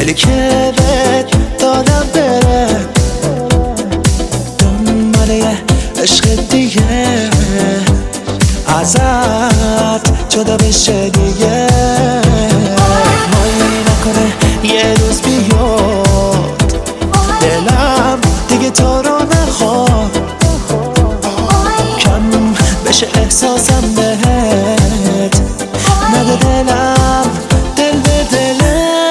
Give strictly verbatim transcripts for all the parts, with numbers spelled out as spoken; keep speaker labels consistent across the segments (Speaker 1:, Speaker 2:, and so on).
Speaker 1: دلی که بهت دادم بره دنباله عشق دیگه ازت جدا بشه دیگه مایی نکنه یه روز بیاد دلم دیگه تو رو نخواد کم بشه احساسم بهت نده دلم دل به دلت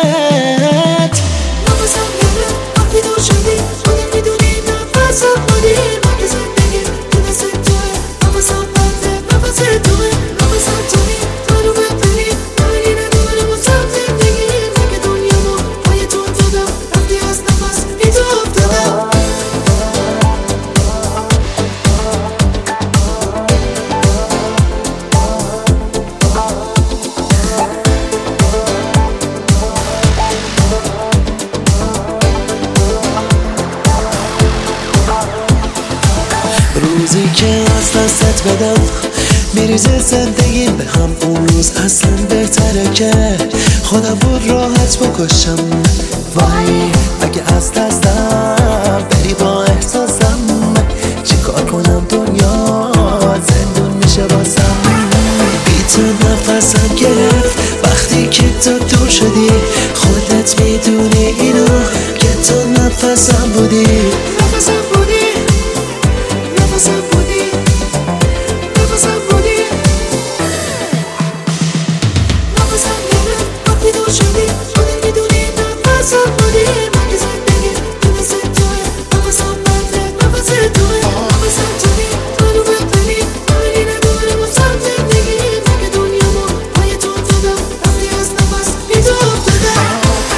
Speaker 2: نفسم میره وقتی دور شدی خودت میدونی نفسم بودی من که زندگی تو دست توه نفسم بنده نفس توه نفسم توی منو ببری ببری نداره واسم زندگی من که دنیامو پای تو دادم رفتی از نفس بی تو افتادم
Speaker 1: روزی که از دستت بدم میریزه زندگی به هم اون روز اصلا بهتره که خودم بود راحت بکشم وای اگه از دستم بری با احساسم چی کار کنم دنیا زندون میشه بازم بی تو نفسم گرفت وقتی که تو دور شدی خودت میدونی اینو که تو نفسم بودی
Speaker 2: نفسم بودی نفسم بودی نفسم بودی نفسم میره وقتی دور شدی خودت میدونی نفسم بودی من که زندگی تو دست توه نفسم بنده نفس توه نفسم توی منو ببری ببری نداره واسم زندگی من که دنیامو پای تو دادم رفتی از نفس بی تو افتادم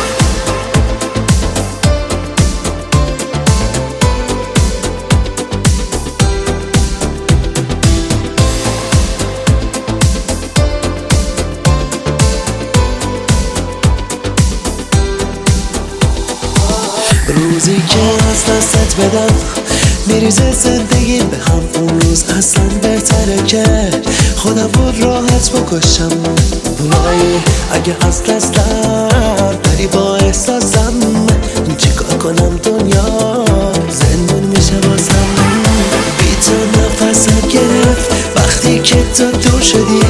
Speaker 1: روزی که از دستت بدم میریزه زندگی به هم اون روز اصلا بهتره که خودم بود راحت بکشم وای اگه از دستم بری با احساسم چیکار کنم دنیا زندون میشه بازم بی تو نفسم گرفت وقتی که تو دور شدی